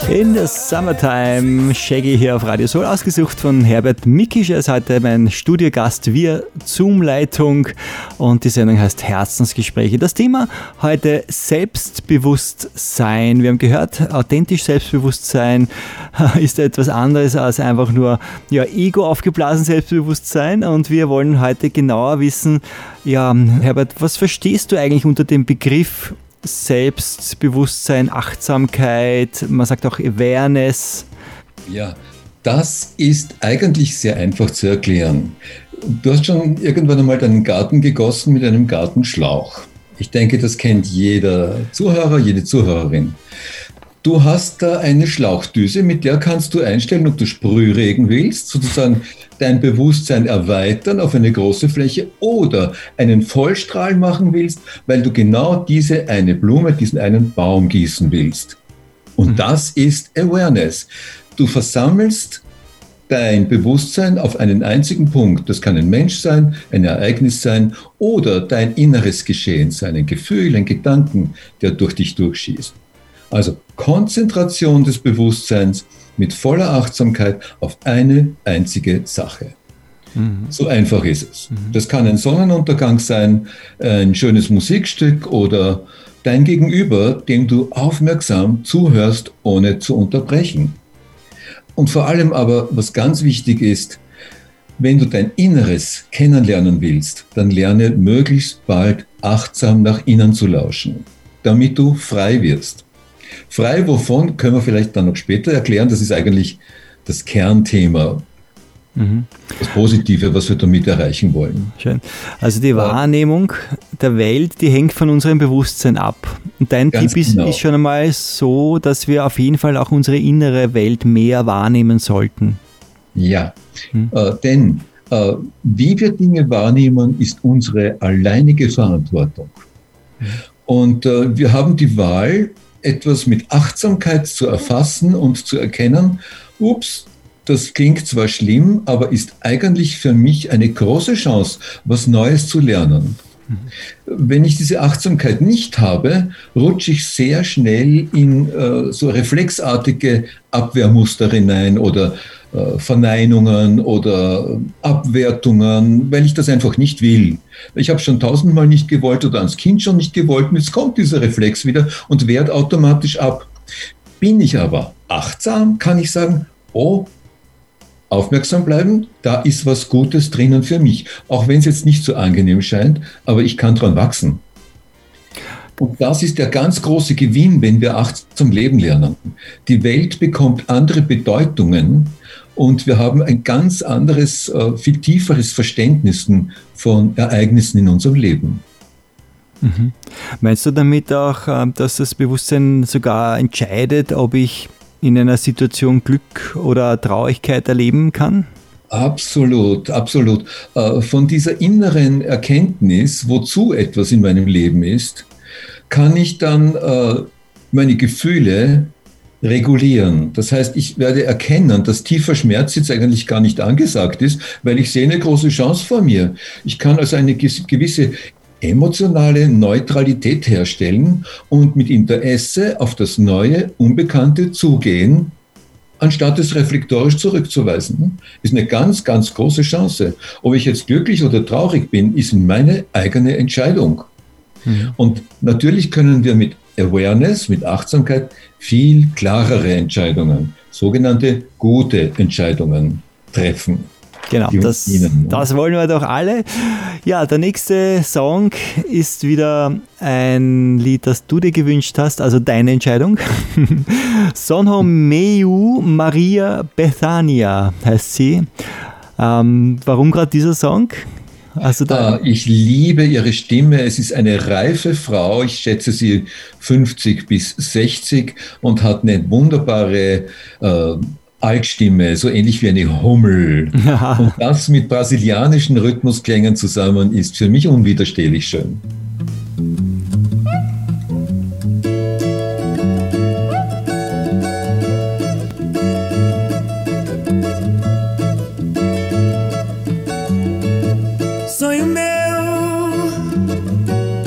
In der Summertime, Shaggy hier auf Radio Soul, ausgesucht von Herbert Mikisch. Er ist heute mein Studiogast via Zoom-Leitung und die Sendung heißt Herzensgespräche. Das Thema heute Selbstbewusstsein. Wir haben gehört, authentisch Selbstbewusstsein ist etwas anderes als einfach nur Ego aufgeblasen Selbstbewusstsein, und wir wollen heute genauer wissen, Herbert, was verstehst du eigentlich unter dem Begriff Selbstbewusstsein, Achtsamkeit, man sagt auch Awareness? Ja, das ist eigentlich sehr einfach zu erklären. Du hast schon irgendwann einmal deinen Garten gegossen mit einem Gartenschlauch. Ich denke, das kennt jeder Zuhörer, jede Zuhörerin. Du hast da eine Schlauchdüse, mit der kannst du einstellen, ob du Sprühregen willst, sozusagen dein Bewusstsein erweitern auf eine große Fläche, oder einen Vollstrahl machen willst, weil du genau diese eine Blume, diesen einen Baum gießen willst. Und das ist Awareness. Du versammelst dein Bewusstsein auf einen einzigen Punkt. Das kann ein Mensch sein, ein Ereignis sein oder dein inneres Geschehen sein, ein Gefühl, ein Gedanken, der durch dich durchschießt. Also Konzentration des Bewusstseins mit voller Achtsamkeit auf eine einzige Sache. So einfach ist es. Das kann ein Sonnenuntergang sein, ein schönes Musikstück oder dein Gegenüber, dem du aufmerksam zuhörst, ohne zu unterbrechen. Und vor allem aber, was ganz wichtig ist, wenn du dein Inneres kennenlernen willst, dann lerne möglichst bald achtsam nach innen zu lauschen, damit du frei wirst. Frei wovon, können wir vielleicht dann noch später erklären. Das ist eigentlich das Kernthema, das Positive, was wir damit erreichen wollen. Schön. Also die Wahrnehmung der Welt, die hängt von unserem Bewusstsein ab. Und dein Tipp ist schon einmal so, dass wir auf jeden Fall auch unsere innere Welt mehr wahrnehmen sollten. Ja, denn wie wir Dinge wahrnehmen, ist unsere alleinige Verantwortung. Und wir haben die Wahl, etwas mit Achtsamkeit zu erfassen und zu erkennen, das klingt zwar schlimm, aber ist eigentlich für mich eine große Chance, was Neues zu lernen. Wenn ich diese Achtsamkeit nicht habe, rutsche ich sehr schnell in so reflexartige Abwehrmuster hinein oder Verneinungen oder Abwertungen, weil ich das einfach nicht will. Ich habe schon 1000-mal nicht gewollt oder als Kind schon nicht gewollt, und jetzt kommt dieser Reflex wieder und wehrt automatisch ab. Bin ich aber achtsam, kann ich sagen, aufmerksam bleiben, da ist was Gutes drinnen für mich. Auch wenn es jetzt nicht so angenehm scheint, aber ich kann dran wachsen. Und das ist der ganz große Gewinn, wenn wir achtsam leben lernen. Die Welt bekommt andere Bedeutungen und wir haben ein ganz anderes, viel tieferes Verständnis von Ereignissen in unserem Leben. Meinst du damit auch, dass das Bewusstsein sogar entscheidet, ob ich in einer Situation Glück oder Traurigkeit erleben kann? Absolut, absolut. Von dieser inneren Erkenntnis, wozu etwas in meinem Leben ist, kann ich dann meine Gefühle regulieren. Das heißt, ich werde erkennen, dass tiefer Schmerz jetzt eigentlich gar nicht angesagt ist, weil ich sehe eine große Chance vor mir. Ich kann also eine gewisse emotionale Neutralität herstellen und mit Interesse auf das Neue, Unbekannte zugehen, anstatt es reflektorisch zurückzuweisen. Ist eine ganz, ganz große Chance. Ob ich jetzt glücklich oder traurig bin, ist meine eigene Entscheidung. Und natürlich können wir mit Awareness, mit Achtsamkeit viel klarere Entscheidungen, sogenannte gute Entscheidungen treffen. Genau, das wollen wir doch alle. Ja, der nächste Song ist wieder ein Lied, das du dir gewünscht hast, also deine Entscheidung. Sonho Meu Maria Bethania heißt sie. Warum gerade dieser Song? Ich liebe ihre Stimme. Es ist eine reife Frau. Ich schätze sie 50 bis 60 und hat eine wunderbare Altstimme, so ähnlich wie eine Hummel. Und das mit brasilianischen Rhythmusklängen zusammen ist für mich unwiderstehlich schön.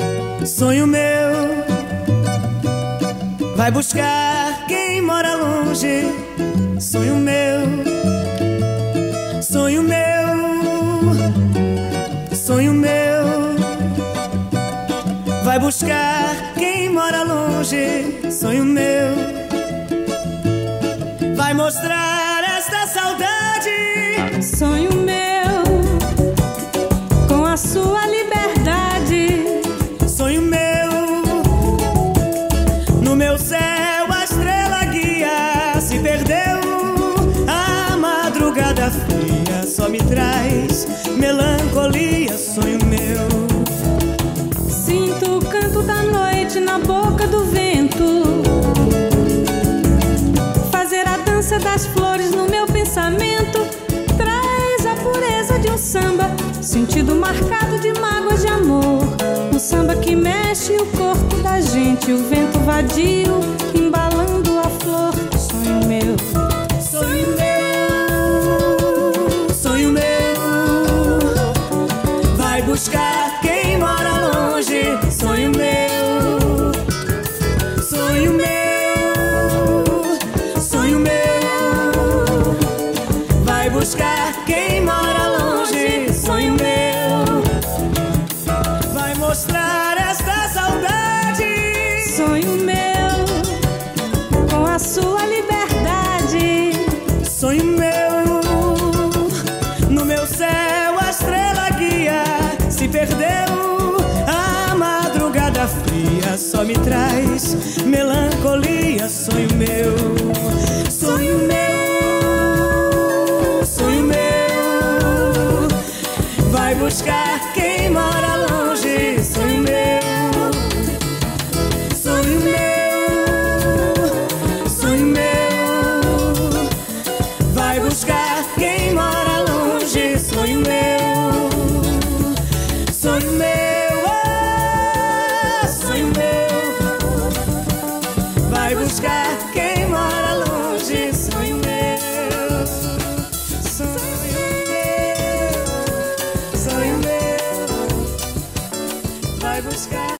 Sonho meu vai buscar quem mora longe. longe. Sonho meu, sonho meu, sonho meu. Vai buscar quem mora longe. Sonho meu, vai mostrar esta saudade. Sonho meu, com a sua liberdade. Sonho meu, no meu céu a estrela guia se perdeu. A madrugada fria só me traz melancolia. Sonho meu, sinto o canto da noite na boca do vento, fazer a dança das flores no meu pensamento. Traz a pureza de um samba, sentido marcado de mágoas de amor. Um samba que mexe o corpo da gente, o vento vadio embalando a flor. Sonho meu, sonho meu, sonho meu. Vai buscar quem mora longe. Sonho meu, sonho meu, sonho meu. Vai buscar quem mora longe. Sonho meu, vai mostrar esta saudade. sonho meu, com a sua liberdade. Sonho meu, no meu céu a estrela guia se perdeu. A madrugada fria só me traz melancolia. Sonho meu, sonho meu, sonho meu. Vai buscar quem mora longe. Sonho meu, sonho meu, sonho meu. Vai buscar quem mora longe. Sonho meu, sonho meu, sonho meu. Vai buscar